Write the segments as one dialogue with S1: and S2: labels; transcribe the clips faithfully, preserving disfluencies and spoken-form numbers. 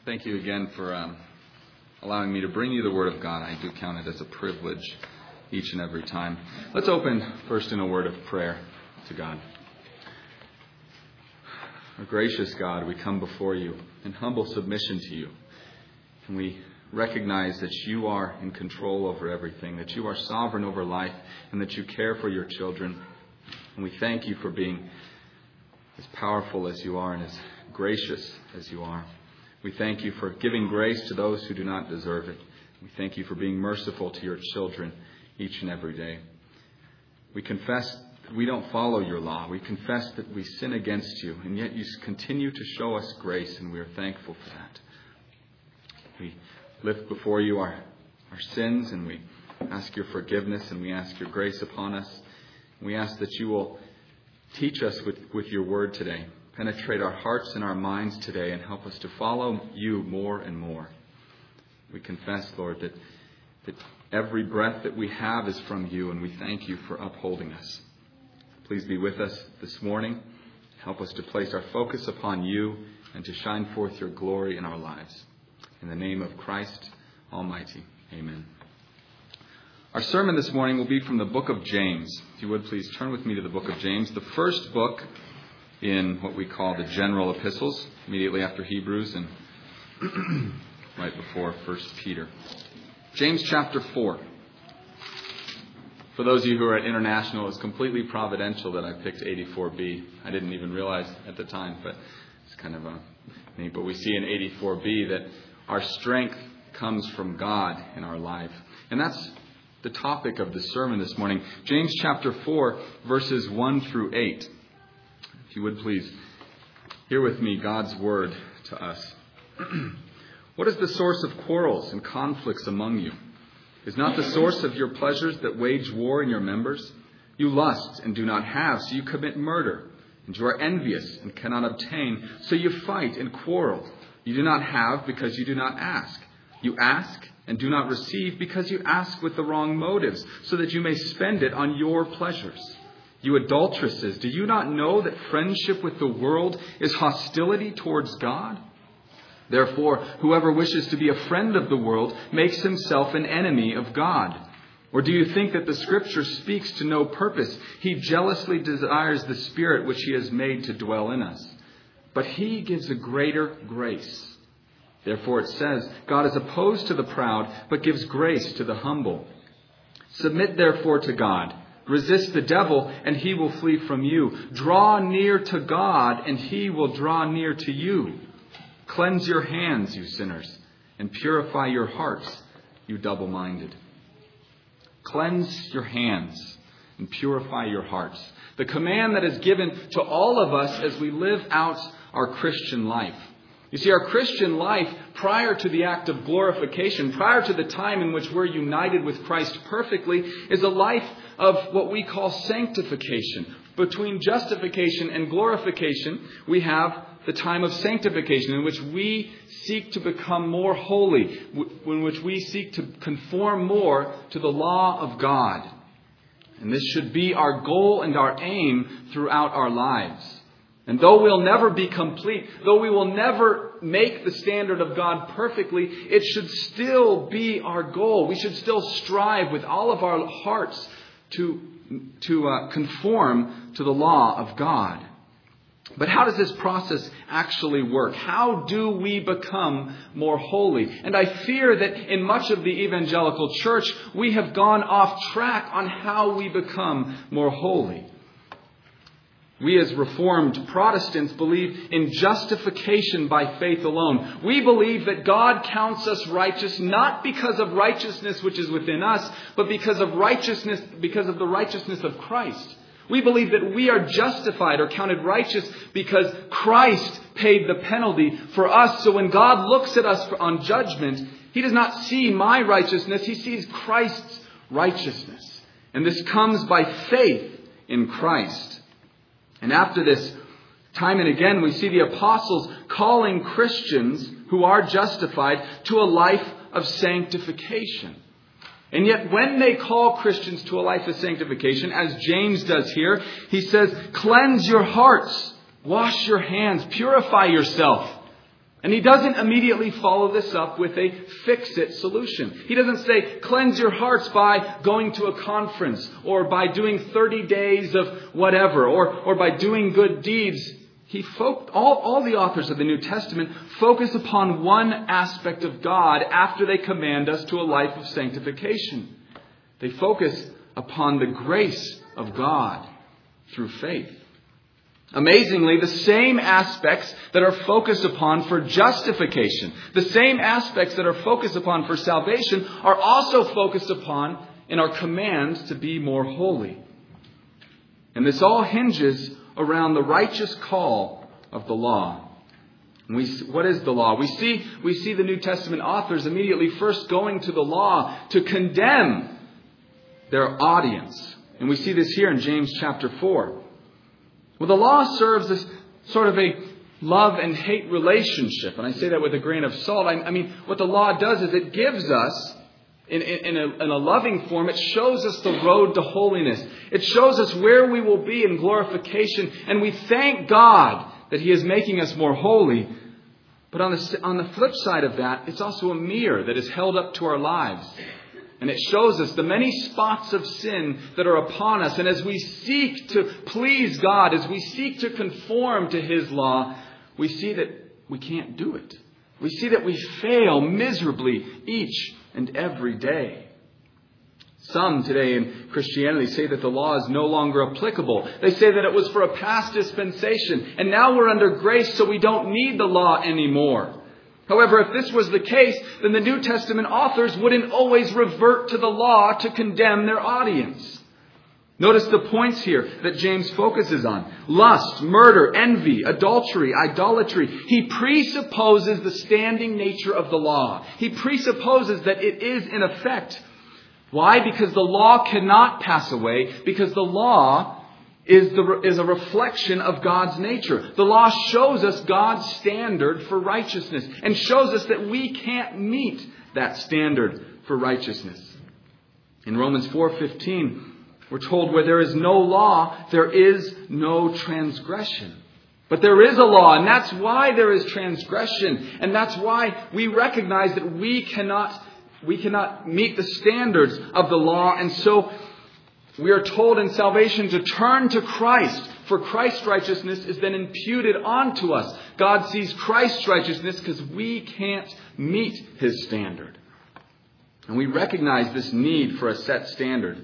S1: Thank you again for um, allowing me to bring you the Word of God. I do count it as a privilege each and every time. Let's open first in a word of prayer to God. Our gracious God, we come before you in humble submission to you. And we recognize that you are in control over everything, that you are sovereign over life, and that you care for your children. And we thank you for being as powerful as you are and as gracious as you are. We thank you for giving grace to those who do not deserve it. We thank you for being merciful to your children each and every day. We confess that we don't follow your law. We confess that we sin against you, and yet you continue to show us grace, and we are thankful for that. We lift before you our, our sins, and we ask your forgiveness, and we ask your grace upon us. We ask that you will teach us with, with your word today. Penetrate our hearts and our minds today and help us to follow you more and more. We confess, Lord, that, that every breath that we have is from you, and we thank you for upholding us. Please be with us this morning. Help us to place our focus upon you and to shine forth your glory in our lives. In the name of Christ Almighty, amen. Our sermon this morning will be from the book of James. If you would, please turn with me to the book of James, the first book in what we call the general epistles, immediately after Hebrews and right before First Peter. James chapter four. For those of you who are at International, it's completely providential that I picked eighty-four B. I didn't even realize at the time, but it's kind of a neat. But we see in eighty-four B that our strength comes from God in our life. And that's the topic of the sermon this morning. James chapter four, verses one through eight. If you would please hear with me God's word to us. What is the source of quarrels and conflicts among you? Is not the source of your pleasures that wage war in your members? You lust and do not have, so you commit murder. And you are envious and cannot obtain, so you fight and quarrel. You do not have because you do not ask. You ask and do not receive because you ask with the wrong motives, so that you may spend it on your pleasures. You adulteresses, do you not know that friendship with the world is hostility towards God? Therefore, whoever wishes to be a friend of the world makes himself an enemy of God. Or do you think that the Scripture speaks to no purpose? He jealously desires the Spirit which he has made to dwell in us. But he gives a greater grace. Therefore it says, God is opposed to the proud, but gives grace to the humble. Submit therefore to God. Resist the devil, and he will flee from you. Draw near to God, and he will draw near to you. Cleanse your hands, you sinners, and purify your hearts, you double-minded. Cleanse your hands and purify your hearts. The command that is given to all of us as we live out our Christian life. You see, our Christian life, prior to the act of glorification, prior to the time in which we're united with Christ perfectly, is a life of what we call sanctification. Between justification and glorification, we have the time of sanctification, in which we seek to become more holy, in which we seek to conform more to the law of God. And this should be our goal and our aim throughout our lives. And though we'll never be complete, though we will never make the standard of God perfectly, it should still be our goal. We should still strive with all of our hearts to, to uh, conform to the law of God. But how does this process actually work? How do we become more holy? And I fear that in much of the evangelical church, we have gone off track on how we become more holy. We as Reformed Protestants believe in justification by faith alone. We believe that God counts us righteous not because of righteousness which is within us, but because of righteousness, because of the righteousness of Christ. We believe that we are justified or counted righteous because Christ paid the penalty for us. So when God looks at us on judgment, he does not see my righteousness. He sees Christ's righteousness. And this comes by faith in Christ. And after this, time and again, we see the apostles calling Christians who are justified to a life of sanctification. And yet when they call Christians to a life of sanctification, as James does here, he says, cleanse your hearts, wash your hands, purify yourself. And he doesn't immediately follow this up with a fix-it solution. He doesn't say, cleanse your hearts by going to a conference or by doing thirty days of whatever or, or by doing good deeds. He fo- all, all the authors of the New Testament focus upon one aspect of God after they command us to a life of sanctification. They focus upon the grace of God through faith. Amazingly, the same aspects that are focused upon for justification, the same aspects that are focused upon for salvation are also focused upon in our commands to be more holy. And this all hinges around the righteous call of the law. And we, what is the law? We see, we see the New Testament authors immediately first going to the law to condemn their audience. And we see this here in James chapter four. Well, the law serves as sort of a love and hate relationship. And I say that with a grain of salt. I, I mean, what the law does is it gives us, in, in, in, a, in a loving form, it shows us the road to holiness. It shows us where we will be in glorification. And we thank God that He is making us more holy. But on the, on the flip side of that, it's also a mirror that is held up to our lives. And it shows us the many spots of sin that are upon us. And as we seek to please God, as we seek to conform to His law, we see that we can't do it. We see that we fail miserably each and every day. Some today in Christianity say that the law is no longer applicable. They say that it was for a past dispensation. And now we're under grace, so we don't need the law anymore. However, if this was the case, then the New Testament authors wouldn't always revert to the law to condemn their audience. Notice the points here that James focuses on. Lust, murder, envy, adultery, idolatry. He presupposes the standing nature of the law. He presupposes that it is in effect. Why? Because the law cannot pass away. Because the law is the is a reflection of God's nature. The law shows us God's standard for righteousness and shows us that we can't meet that standard for righteousness. In Romans four fifteen, we're told where there is no law, there is no transgression. But there is a law, and that's why there is transgression. And that's why we recognize that we cannot, we cannot meet the standards of the law. And so we are told in salvation to turn to Christ, for Christ's righteousness is then imputed onto us. God sees Christ's righteousness because we can't meet His standard. And we recognize this need for a set standard.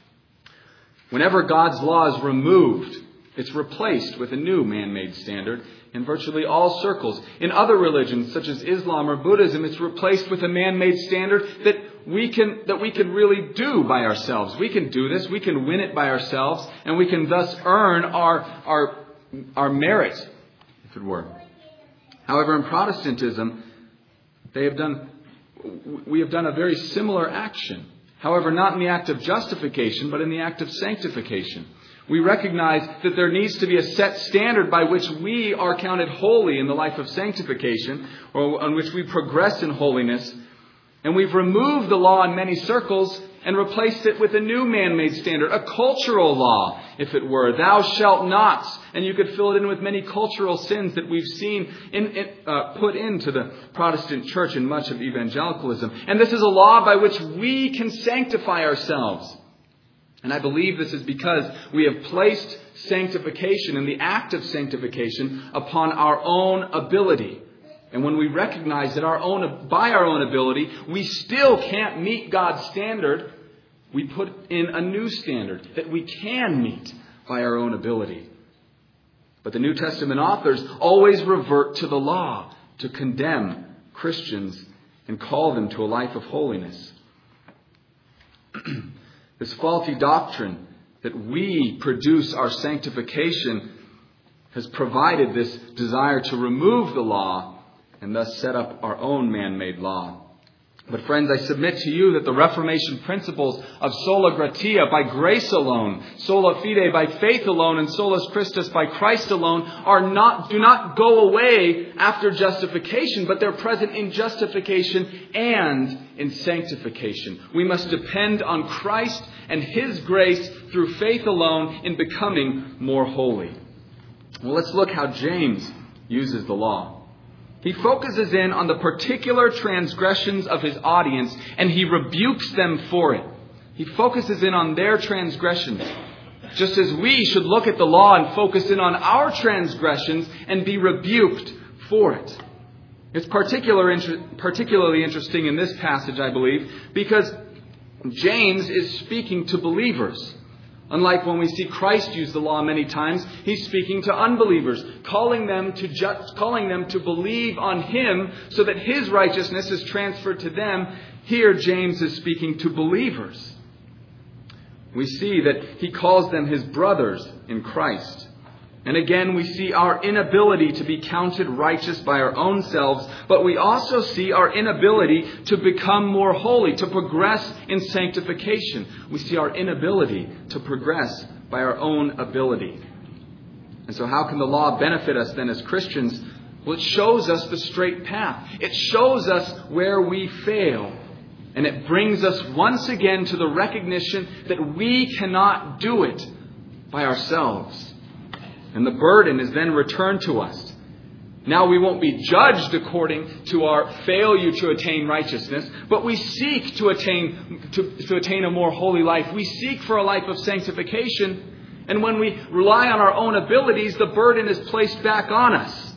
S1: Whenever God's law is removed, it's replaced with a new man-made standard in virtually all circles. In other religions, such as Islam or Buddhism, it's replaced with a man-made standard that we can that we can really do by ourselves. We can do this. We can win it by ourselves, and we can thus earn our our our merit, if it were. However, in Protestantism, they have done we have done a very similar action. However, not in the act of justification, but in the act of sanctification. We recognize that there needs to be a set standard by which we are counted holy in the life of sanctification, or on which we progress in holiness. And we've removed the law in many circles and replaced it with a new man-made standard, a cultural law, if it were. Thou shalt not. And you could fill it in with many cultural sins that we've seen in, in, uh, put into the Protestant church in much of evangelicalism. And this is a law by which we can sanctify ourselves. And I believe this is because we have placed sanctification and the act of sanctification upon our own ability. And when we recognize that our own, by our own ability, we still can't meet God's standard, we put in a new standard that we can meet by our own ability. But the New Testament authors always revert to the law to condemn Christians and call them to a life of holiness. This faulty doctrine that we produce our sanctification has provided this desire to remove the law and thus set up our own man-made law. But friends, I submit to you that the Reformation principles of sola gratia, by grace alone, sola fide, by faith alone, and solus Christus, by Christ alone, are not, do not go away after justification, but they're present in justification and in sanctification. We must depend on Christ and His grace through faith alone in becoming more holy. Well, let's look how James uses the law. He focuses in on the particular transgressions of his audience, and he rebukes them for it. He focuses in on their transgressions. Just as we should look at the law and focus in on our transgressions and be rebuked for it. It's particular, particularly interesting in this passage, I believe, because James is speaking to believers. Unlike when we see Christ use the law many times, he's speaking to unbelievers, calling them to ju- calling them to believe on him so that his righteousness is transferred to them. Here, James is speaking to believers. We see that he calls them his brothers in Christ. And again, we see our inability to be counted righteous by our own selves, but we also see our inability to become more holy, to progress in sanctification. We see our inability to progress by our own ability. And so how can the law benefit us then as Christians? Well, it shows us the straight path. It shows us where we fail. And it brings us once again to the recognition that we cannot do it by ourselves. And the burden is then returned to us. Now we won't be judged according to our failure to attain righteousness, but we seek to attain to, to attain a more holy life. We seek for a life of sanctification. And when we rely on our own abilities, the burden is placed back on us.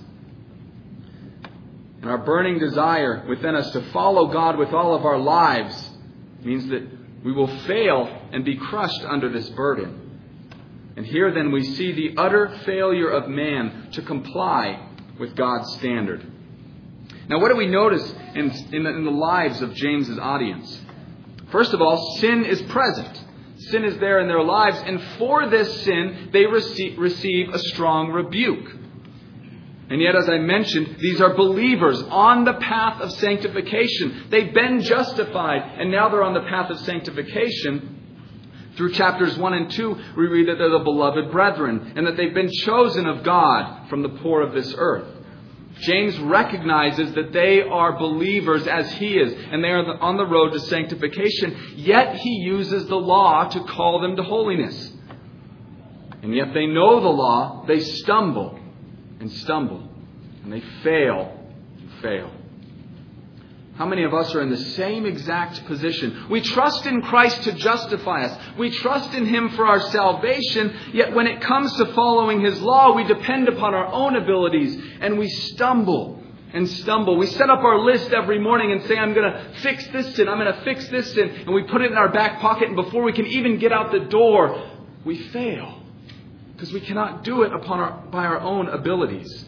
S1: And our burning desire within us to follow God with all of our lives means that we will fail and be crushed under this burden. And here then we see the utter failure of man to comply with God's standard. Now what do we notice in, in, the, in the lives of James's audience? First of all, sin is present. Sin is there in their lives, and for this sin they receive, receive a strong rebuke. And yet, as I mentioned, these are believers on the path of sanctification. They've been justified, and now they're on the path of sanctification. Through chapters one and two, we read that they're the beloved brethren, and that they've been chosen of God from the poor of this earth. James recognizes that they are believers as he is, and they are on the road to sanctification. Yet he uses the law to call them to holiness. And yet they know the law, they stumble and stumble, and they fail and fail. How many of us are in the same exact position? We trust in Christ to justify us. We trust in Him for our salvation. Yet when it comes to following His law, we depend upon our own abilities and we stumble and stumble. We set up our list every morning and say, I'm going to fix this sin. I'm going to fix this sin. And we put it in our back pocket. And before we can even get out the door, we fail because we cannot do it upon our, by our own abilities.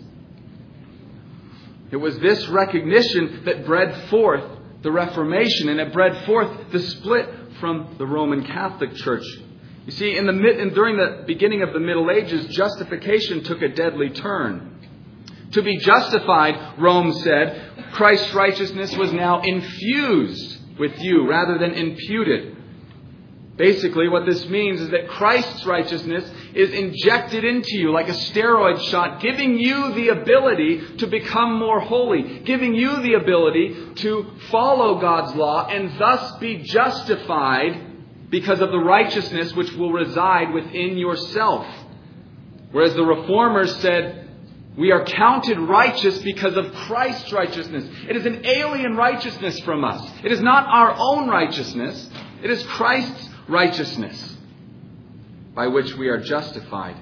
S1: It was this recognition that bred forth the Reformation, and it bred forth the split from the Roman Catholic Church. You see, in the mid, and during the beginning of the Middle Ages, justification took a deadly turn. To be justified, Rome said, Christ's righteousness was now infused with you rather than imputed. Basically, what this means is that Christ's righteousness is injected into you like a steroid shot, giving you the ability to become more holy, giving you the ability to follow God's law and thus be justified because of the righteousness which will reside within yourself. Whereas the Reformers said, we are counted righteous because of Christ's righteousness. It is an alien righteousness from us. It is not our own righteousness. It is Christ's righteousness by which we are justified.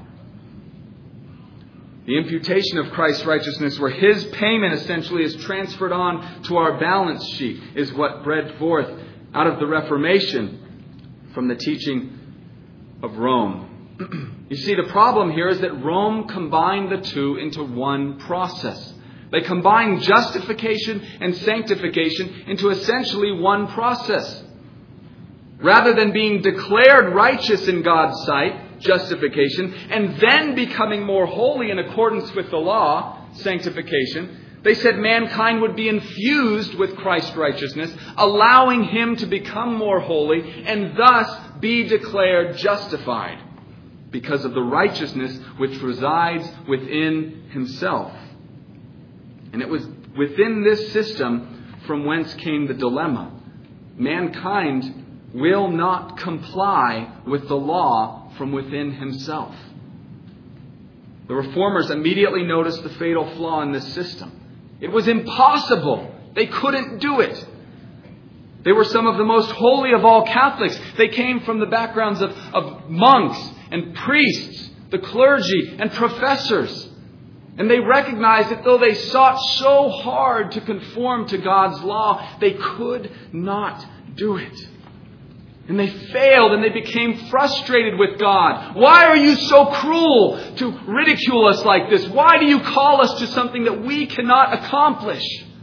S1: The imputation of Christ's righteousness, where His payment essentially is transferred on to our balance sheet, is what bred forth out of the Reformation from the teaching of Rome. You see, the problem here is that Rome combined the two into one process. They combined justification and sanctification into essentially one process. Rather than being declared righteous in God's sight, justification, and then becoming more holy in accordance with the law, sanctification, they said mankind would be infused with Christ's righteousness, allowing Him to become more holy and thus be declared justified because of the righteousness which resides within Himself. And it was within this system from whence came the dilemma. Mankind will not comply with the law from within himself. The Reformers immediately noticed the fatal flaw in this system. It was impossible. They couldn't do it. They were some of the most holy of all Catholics. They came from the backgrounds of, of monks and priests, the clergy and professors. And they recognized that though they sought so hard to conform to God's law, they could not do it. And they failed and they became frustrated with God. Why are you so cruel to ridicule us like this? Why do you call us to something that we cannot accomplish?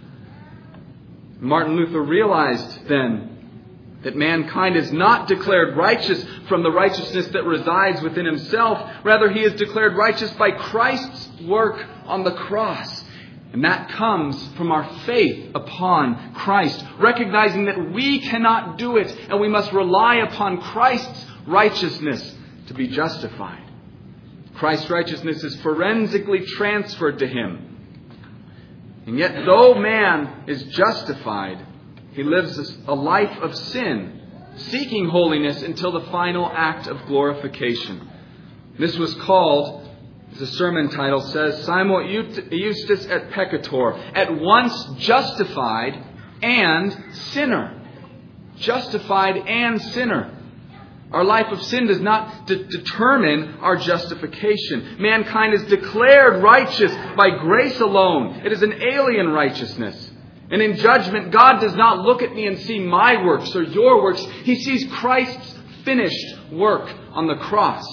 S1: Martin Luther realized then that mankind is not declared righteous from the righteousness that resides within himself. Rather, he is declared righteous by Christ's work on the cross. And that comes from our faith upon Christ, recognizing that we cannot do it and we must rely upon Christ's righteousness to be justified. Christ's righteousness is forensically transferred to him. And yet, though man is justified, he lives a life of sin, seeking holiness until the final act of glorification. This was called, as the sermon title says, Simul Justus et Peccator, at once justified and sinner. Justified and sinner. Our life of sin does not de- determine our justification. Mankind is declared righteous by grace alone. It is an alien righteousness. And in judgment, God does not look at me and see my works or your works. He sees Christ's finished work on the cross.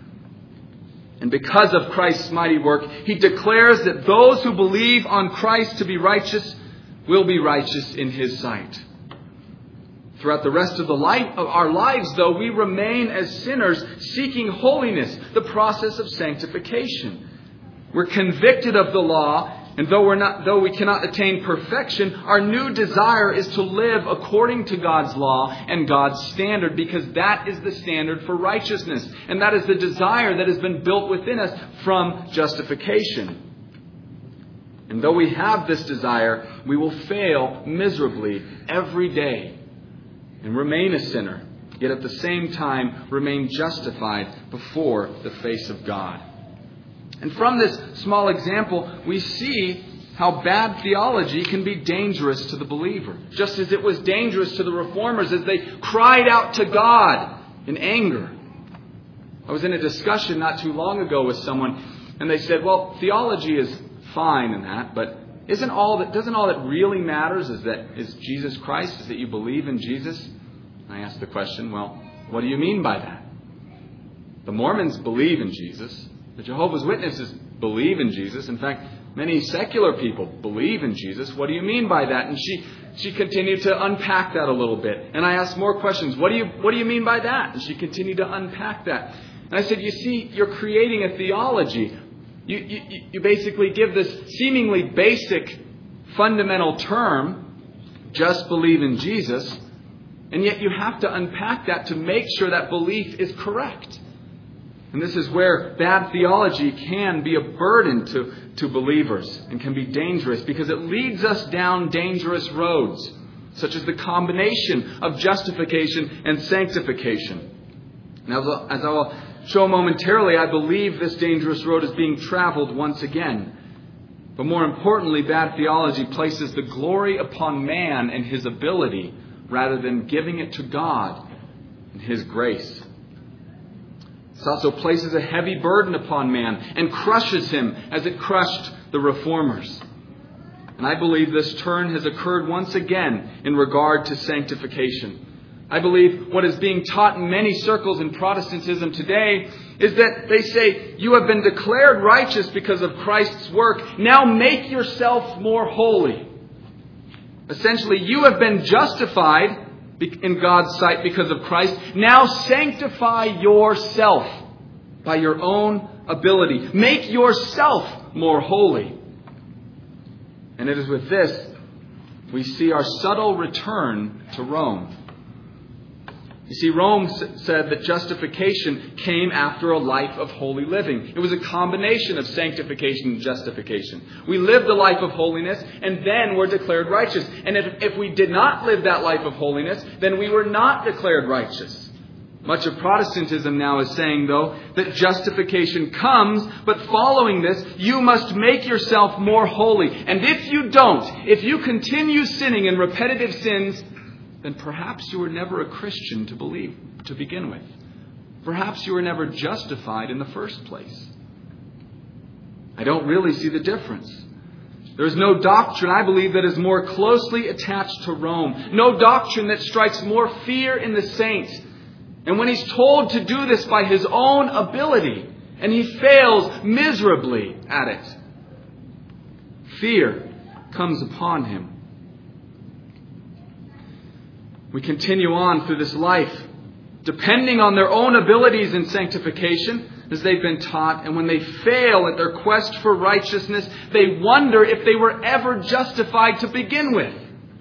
S1: And because of Christ's mighty work, He declares that those who believe on Christ to be righteous will be righteous in His sight. Throughout the rest of the life of our lives, though, we remain as sinners seeking holiness, the process of sanctification. We're convicted of the law, and though we're not, though we cannot attain perfection, our new desire is to live according to God's law and God's standard, because that is the standard for righteousness, and that is the desire that has been built within us from justification. And though we have this desire, we will fail miserably every day and remain a sinner, yet at the same time remain justified before the face of God. And from this small example, we see how bad theology can be dangerous to the believer. Just as it was dangerous to the reformers as they cried out to God in anger. I was in a discussion not too long ago with someone, and they said, well, theology is fine in that, but isn't all that doesn't all that really matters is that is Jesus Christ, is that you believe in Jesus? And I asked the question, well, what do you mean by that? The Mormons believe in Jesus. The Jehovah's Witnesses believe in Jesus. In fact, many secular people believe in Jesus. What do you mean by that? And she she continued to unpack that a little bit. And I asked more questions. What do you what do you mean by that? And she continued to unpack that. And I said, you see, you're creating a theology. You, you, you basically give this seemingly basic, fundamental term, just believe in Jesus, and yet you have to unpack that to make sure that belief is correct. And this is where bad theology can be a burden to, to believers and can be dangerous, because it leads us down dangerous roads, such as the combination of justification and sanctification. Now, as I will show momentarily, I believe this dangerous road is being traveled once again. But more importantly, bad theology places the glory upon man and his ability rather than giving it to God and His grace. This also places a heavy burden upon man and crushes him as it crushed the reformers. And I believe this turn has occurred once again in regard to sanctification. I believe what is being taught in many circles in Protestantism today is that they say, you have been declared righteous because of Christ's work. Now make yourself more holy. Essentially, you have been justified in God's sight because of Christ. Now sanctify yourself by your own ability. Make yourself more holy. And it is with this we see our subtle return to Rome. You see, Rome said that justification came after a life of holy living. It was a combination of sanctification and justification. We lived a life of holiness, and then were declared righteous. And if, if we did not live that life of holiness, then we were not declared righteous. Much of Protestantism now is saying, though, that justification comes, but following this, you must make yourself more holy. And if you don't, if you continue sinning in repetitive sins, then perhaps you were never a Christian to believe, to begin with. Perhaps you were never justified in the first place. I don't really see the difference. There is no doctrine, I believe, that is more closely attached to Rome. No doctrine that strikes more fear in the saint. And when he's told to do this by his own ability, and he fails miserably at it, fear comes upon him. We continue on through this life, depending on their own abilities in sanctification, as they've been taught. And when they fail at their quest for righteousness, they wonder if they were ever justified to begin with.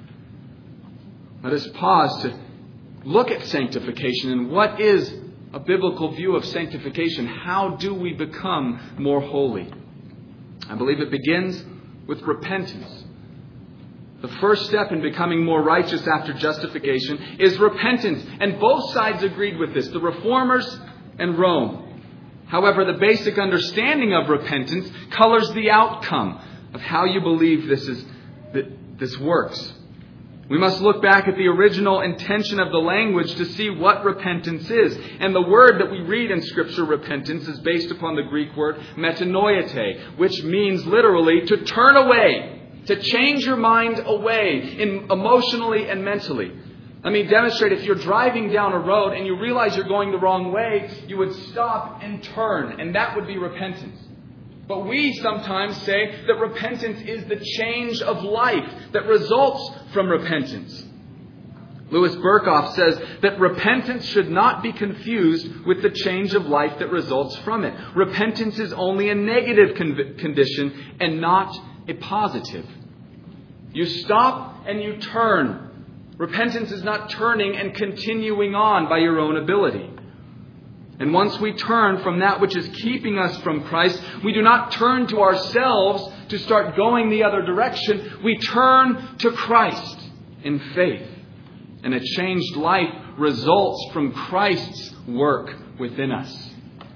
S1: Let us pause to look at sanctification and what is a biblical view of sanctification. How do we become more holy? I believe it begins with repentance. The first step in becoming more righteous after justification is repentance. And both sides agreed with this, the Reformers and Rome. However, the basic understanding of repentance colors the outcome of how you believe this is this works. We must look back at the original intention of the language to see what repentance is. And the word that we read in Scripture, repentance, is based upon the Greek word metanoete, which means literally to turn away, to change your mind away in emotionally and mentally. Let me demonstrate. If you're driving down a road and you realize you're going the wrong way, you would stop and turn, and that would be repentance. But we sometimes say that repentance is the change of life that results from repentance. Louis Berkhoff says that repentance should not be confused with the change of life that results from it. Repentance is only a negative con- condition and not a positive. You stop and you turn. Repentance is not turning and continuing on by your own ability. And once we turn from that which is keeping us from Christ, we do not turn to ourselves to start going the other direction. We turn to Christ in faith. And a changed life results from Christ's work within us.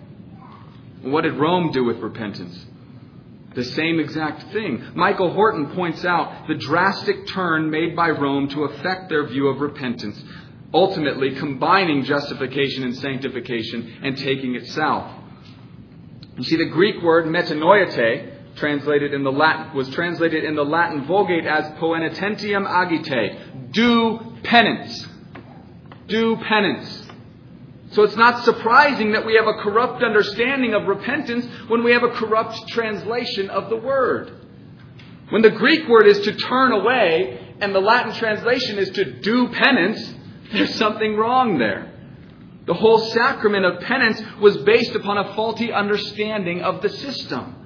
S1: What did Rome do with repentance? The same exact thing. Michael Horton points out the drastic turn made by Rome to affect their view of repentance, ultimately combining justification and sanctification and taking it south. You see, the Greek word metanoete, translated in the Latin, was translated in the Latin Vulgate as poenitentiam agite, do penance. Do penance. So it's not surprising that we have a corrupt understanding of repentance when we have a corrupt translation of the word. When the Greek word is to turn away and the Latin translation is to do penance, there's something wrong there. The whole sacrament of penance was based upon a faulty understanding of the system.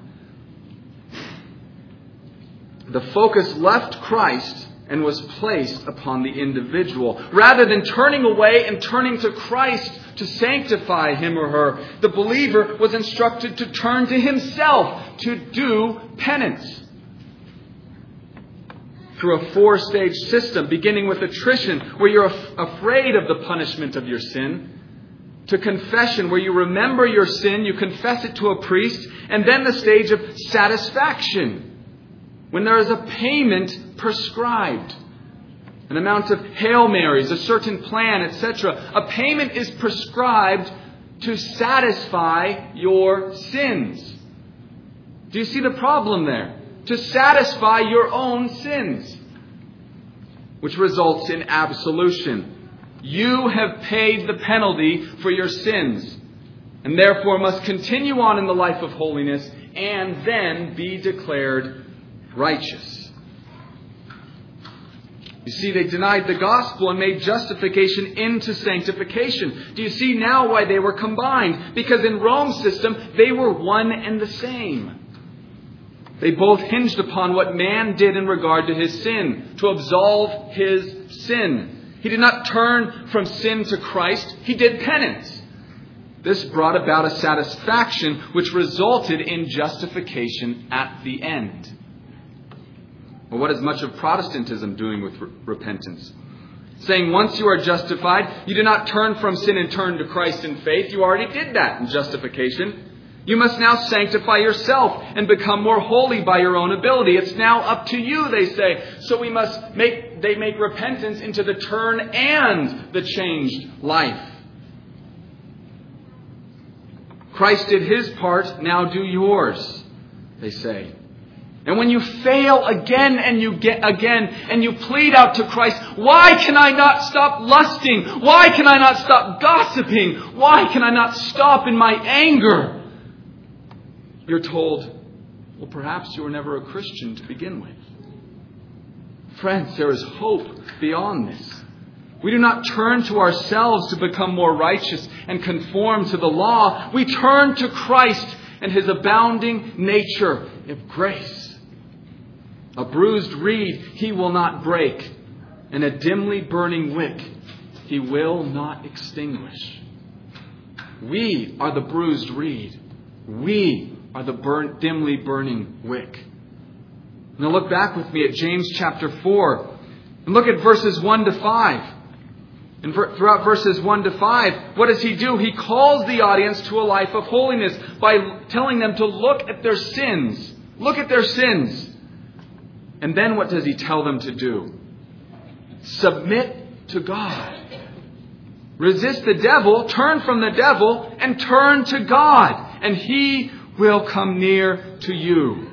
S1: The focus left Christ and was placed upon the individual. Rather than turning away and turning to Christ to sanctify him or her, the believer was instructed to turn to himself to do penance. Through a four-stage system, beginning with attrition, where you're af- afraid of the punishment of your sin, to confession, where you remember your sin, you confess it to a priest, and then the stage of satisfaction, when there is a payment prescribed, an amount of Hail Marys, a certain plan, et cetera. A payment is prescribed to satisfy your sins. Do you see the problem there? To satisfy your own sins, which results in absolution. You have paid the penalty for your sins, and therefore must continue on in the life of holiness and then be declared righteous. You see, they denied the gospel and made justification into sanctification. Do you see now why they were combined? Because in Rome's system, they were one and the same. They both hinged upon what man did in regard to his sin, to absolve his sin. He did not turn from sin to Christ. He did penance. This brought about a satisfaction which resulted in justification at the end. Well, what is much of Protestantism doing with re- repentance? saying once you are justified, you do not turn from sin and turn to Christ in faith. You already did that in justification. You must now sanctify yourself and become more holy by your own ability. It's now up to you, they say. So we must make, they make repentance into the turn and the changed life. Christ did his part, now do yours, they say. And when you fail again and you get again and you plead out to Christ, why can I not stop lusting? Why can I not stop gossiping? Why can I not stop in my anger? You're told, well, perhaps you were never a Christian to begin with. Friends, there is hope beyond this. We do not turn to ourselves to become more righteous and conform to the law. We turn to Christ and his abounding nature of grace. A bruised reed he will not break, and a dimly burning wick he will not extinguish. We are the bruised reed. We are the burn, dimly burning wick. Now look back with me at James chapter four and look at verses one to five. And throughout verses one to five, what does he do? He calls the audience to a life of holiness by telling them to look at their sins. Look at their sins. And then what does he tell them to do? Submit to God. Resist the devil, turn from the devil, and turn to God. And he will come near to you.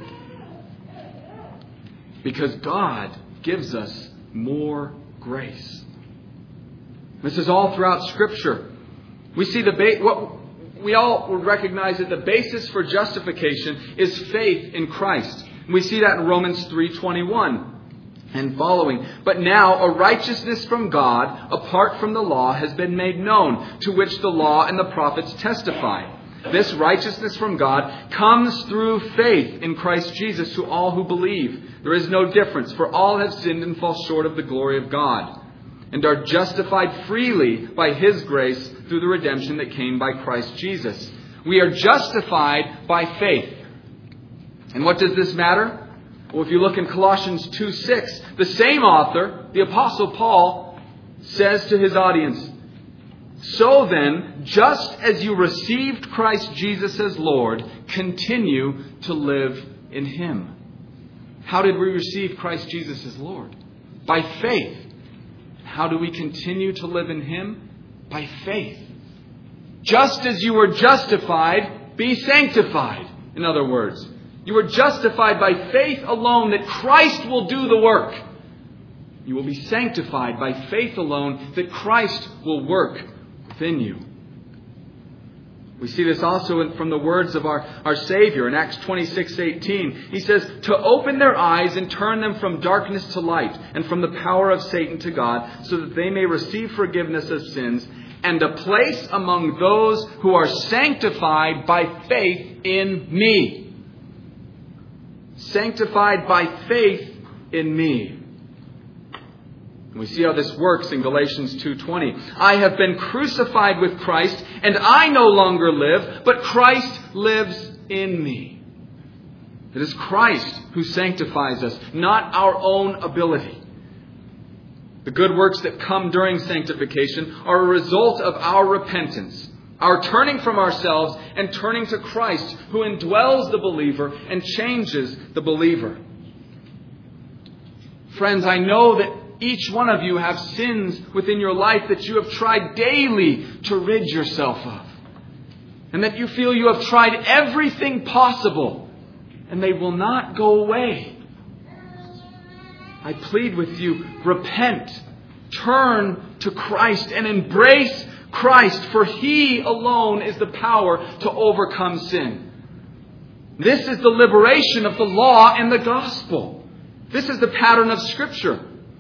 S1: Because God gives us more grace. This is all throughout Scripture. We see the ba- what we all would recognize that the basis for justification is faith in Christ. We see that in Romans three twenty-one and following. But now a righteousness from God, apart from the law, has been made known, to which the law and the prophets testify. This righteousness from God comes through faith in Christ Jesus to all who believe. There is no difference, for all have sinned and fall short of the glory of God, and are justified freely by his grace through the redemption that came by Christ Jesus. We are justified by faith. And what does this matter? Well, if you look in Colossians two six, the same author, the Apostle Paul, says to his audience, so then, just as you received Christ Jesus as Lord, continue to live in him. How did we receive Christ Jesus as Lord? By faith. How do we continue to live in him? By faith. Just as you were justified, be sanctified. In other words, you were justified by faith alone that Christ will do the work. You will be sanctified by faith alone that Christ will work within you. We see this also from the words of our, our Savior in Acts twenty-six eighteen. He says, to open their eyes and turn them from darkness to light and from the power of Satan to God, so that they may receive forgiveness of sins and a place among those who are sanctified by faith in me. Sanctified by faith in me. And we see how this works in Galatians two twenty. I have been crucified with Christ, and I no longer live, but Christ lives in me. It is Christ who sanctifies us, not our own ability. The good works that come during sanctification are a result of our repentance, our turning from ourselves and turning to Christ, who indwells the believer and changes the believer. Friends, I know that each one of you have sins within your life that you have tried daily to rid yourself of. And that you feel you have tried everything possible and they will not go away. I plead with you, repent, turn to Christ and embrace Christ, for he alone is the power to overcome sin. This is the liberation of the law and the gospel. This is the pattern of Scripture.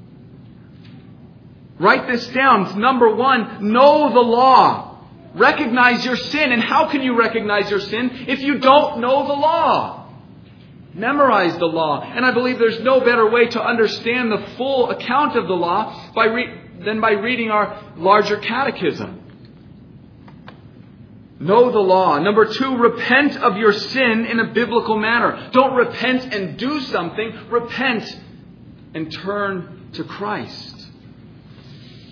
S1: Write this down. Number one, know the law. Recognize your sin. And how can you recognize your sin if you don't know the law? Memorize the law. And I believe there's no better way to understand the full account of the law by re- than by reading our larger catechism. Know the law. Number two, repent of your sin in a biblical manner. Don't repent and do something. Repent and turn to Christ.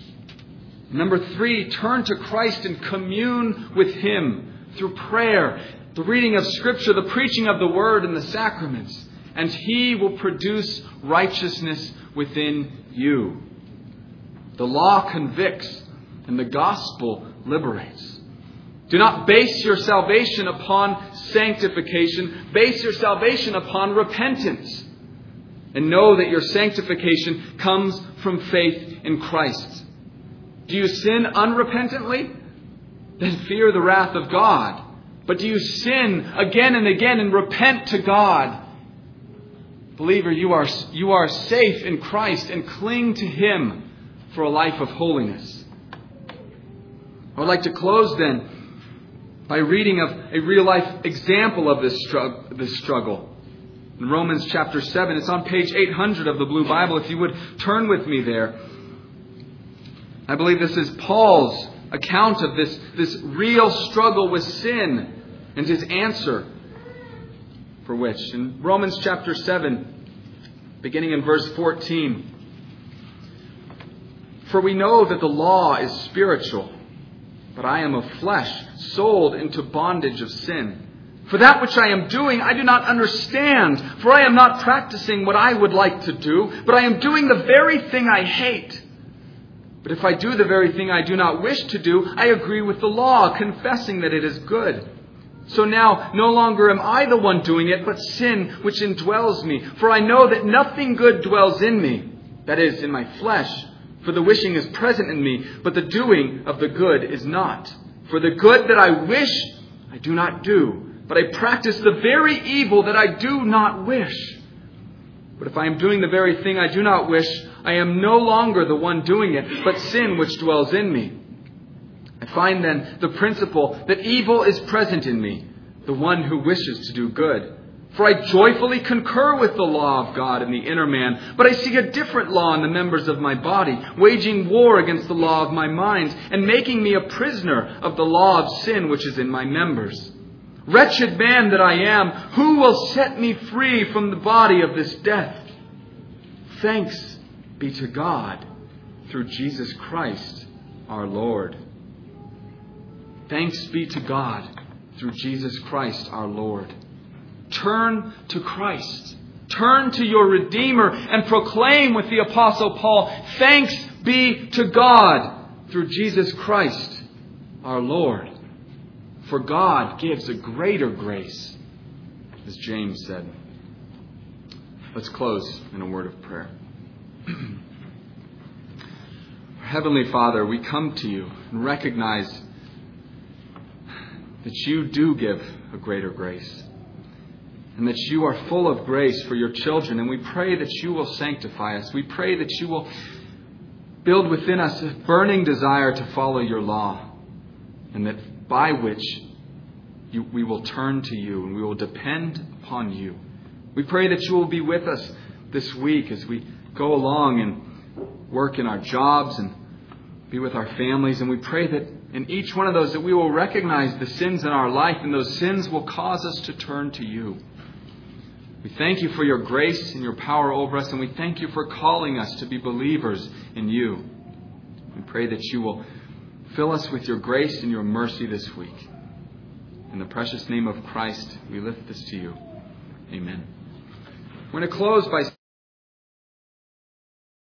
S1: Number three, turn to Christ and commune with Him through prayer, the reading of Scripture, the preaching of the Word, and the sacraments. And He will produce righteousness within you. The law convicts and the gospel liberates. Do not base your salvation upon sanctification. Base your salvation upon repentance. And know that your sanctification comes from faith in Christ. Do you sin unrepentantly? Then fear the wrath of God. But do you sin again and again and repent to God? Believer, you are, you are safe in Christ and cling to Him for a life of holiness. I would like to close then by reading of a real life example of this, strugg- this struggle. In Romans chapter seven, it's on page eight hundred of the Blue Bible. If you would turn with me there. I believe this is Paul's account of this, this real struggle with sin and his answer for which. In Romans chapter seven, beginning in verse fourteen. For we know that the law is spiritual, but I am of flesh, sold into bondage of sin. For that which I am doing, I do not understand. For I am not practicing what I would like to do, but I am doing the very thing I hate. But if I do the very thing I do not wish to do, I agree with the law, confessing that it is good. So now, no longer am I the one doing it, but sin which indwells me. For I know that nothing good dwells in me, that is, in my flesh. For the wishing is present in me, but the doing of the good is not. For the good that I wish, I do not do, but I practice the very evil that I do not wish. But if I am doing the very thing I do not wish, I am no longer the one doing it, but sin which dwells in me. I find then the principle that evil is present in me, the one who wishes to do good. For I joyfully concur with the law of God in the inner man, but I see a different law in the members of my body, waging war against the law of my mind, and making me a prisoner of the law of sin which is in my members. Wretched man that I am, who will set me free from the body of this death? Thanks be to God through Jesus Christ our Lord. Thanks be to God through Jesus Christ our Lord. Turn to Christ. Turn to your Redeemer and proclaim with the Apostle Paul, thanks be to God through Jesus Christ our Lord. For God gives a greater grace, as James said. Let's close in a word of prayer. Heavenly Father, we come to you and recognize that you do give a greater grace and that you are full of grace for your children. And we pray that you will sanctify us. We pray that you will build within us a burning desire to follow your law, and that by which you, we will turn to you and we will depend upon you. We pray that you will be with us this week as we go along and work in our jobs and be with our families. And we pray that in each one of those that we will recognize the sins in our life, and those sins will cause us to turn to you. We thank you for your grace and your power over us, and we thank you for calling us to be believers in you. We pray that you will fill us with your grace and your mercy this week. In the precious name of Christ, we lift this to you. Amen. We're going to close by